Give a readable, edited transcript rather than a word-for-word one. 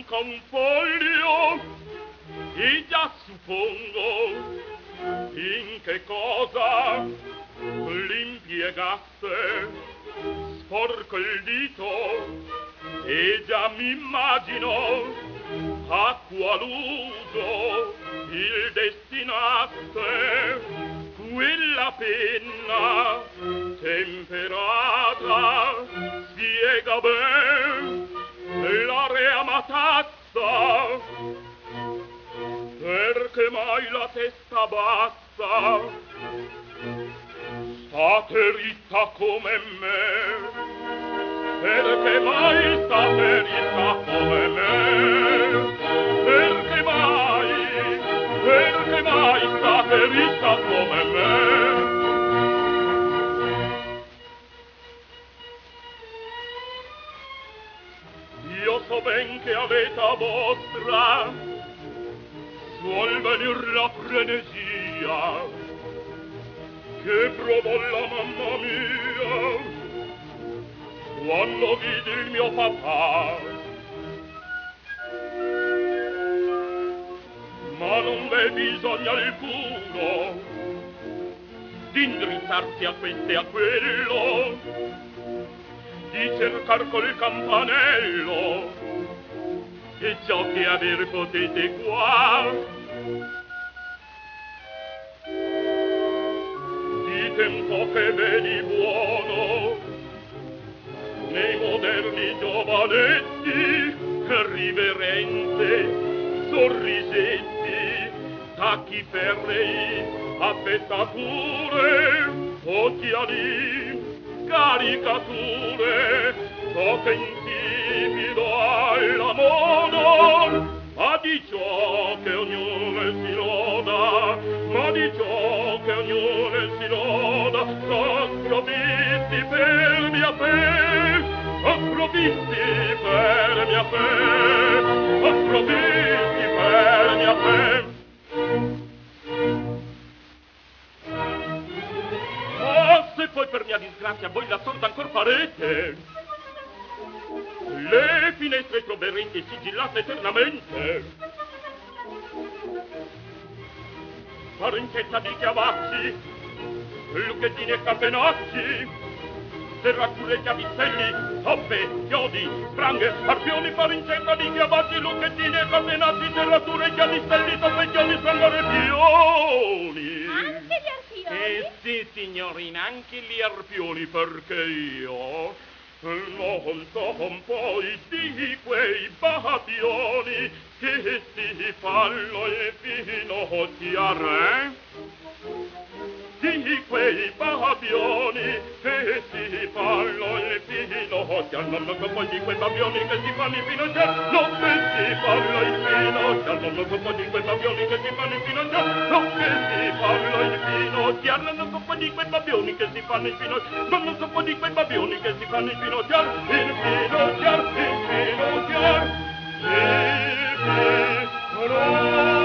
manca un foglio e già suppongo in che cosa l'impiegasse. Sporco il dito e già mi immagino a qual uso il destinasse quella penna temperata spiega ben l'area matazza. Perché mai la testa bassa state ritta come me? Perché mai state ritta come me? Perché mai state ritta come me? Io so ben che a l'età vostra suol venir la frenesia che provò la mamma mia quando vidi il mio papà. Ma non v'è bisogno alcuno di indrizzarsi a questo e a quello, di cercar col campanello e ciò che aver potete qua. Dite un po' che vedi buono nei moderni giovanetti, riverente, sorrisetti, tacchi ferrei, affettature, occhiali, caricature, ciò che intimido alla moda, ma di ciò che ognuno si loda, ma di ciò che ognuno si loda, s'approvvisti per mia fe, approvvisti per mia fe, approvvisti per mia fe. Ma se poi per mia disgrazia voi la sorda ancor farete, le finestre troverete sigillate eternamente, parenchetta di chiavacci, lucchettini e catenacci, serrature e chiavistelli, toppe, chiodi, spranghe, arpioni, parenchetta di chiavacci, lucchettini e catenacci, serrature e chiavistelli, toppe, chiodi, spranghe, arpioni. Anche gli arpioni? Sì, signorina, anche gli arpioni, perché io non so poi di quei babioni che si fanno il finocchiare, di quei babioni che si fanno il finocchiare, non so poi di quei babioni che si fanno il finocchiare, non che si fanno il finocchiare, non so poi di quei babioni che si fanno il finocchiare, non che si fanno il finocchiare, non so poi di quei babioni che si fanno il finocchiare, non so poi di quei babioni che si fanno il finocchiare, il finocchiare, il finocchiare, il finocchiare.